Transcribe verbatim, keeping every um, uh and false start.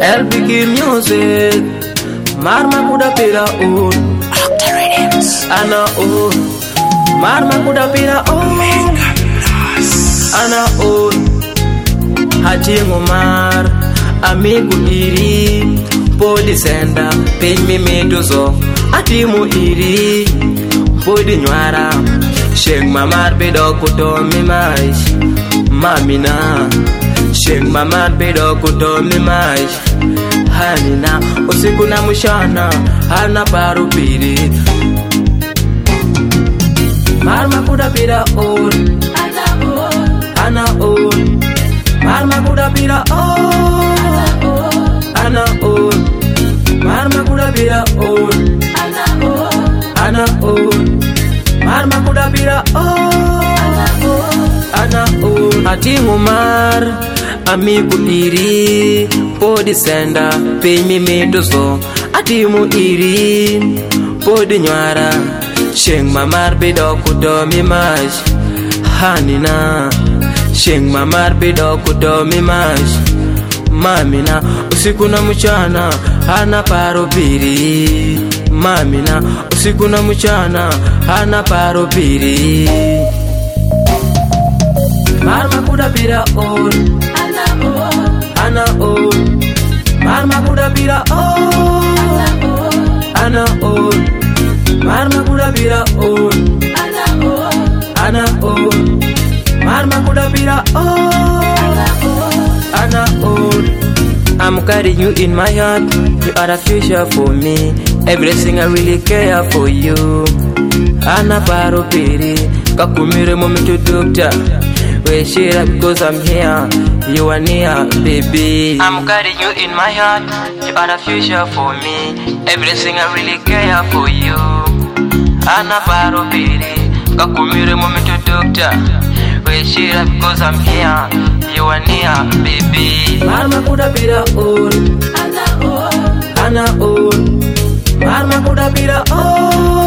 L B K music. Marma kuda pira un. Ana un. Marma kuda pira un. Ana un. Haji Ngomar. Amigo iri. Podi senda. Pej mi meduzo. Atimu iri. Podi nyara. Sheng mamar bedo kuto mi mais. Mamina. Sheng mamar bedo kuto mi mais. Hanina usiku na mchana hana paru piri. Marma kuda pira on. Ana on. Ana on. Marma kuda pira on. Ana on. Marma kuda pira on. Ana on. Ana on. Marma kuda pira on. Ana on. Ati Ngomar. Amigo iri. Podi senda. Pej mi meduzo. Atimu iri. Podi nyara. Sheng mamar bedo kuto mi mas. Hanina. Sheng mamar bedo kuto mi mas. Mamina usiku na mchana hana paro piri. Mamina usiku na mchana hana paro piri. Marma kuda pira on. Ana on. Ana on. Marma kuda pira on. Ana on. Marma kuda pira on. Ana on. Ana on. Marma kuda pira on. Ana on. I'm carrying you in my heart. You are a future for me. Everything I really care for you. Ana paro piri. Kakumire momento doctor. We share because I'm here. You are near, baby. I'm carrying you in my heart. You are a future for me. Everything I really care for you. Ana paro piri. Kakumire momento doctor. We share because I'm here. You are near, baby. Marma kuda pira on. Ana on. Ana on. Marma kuda pira on.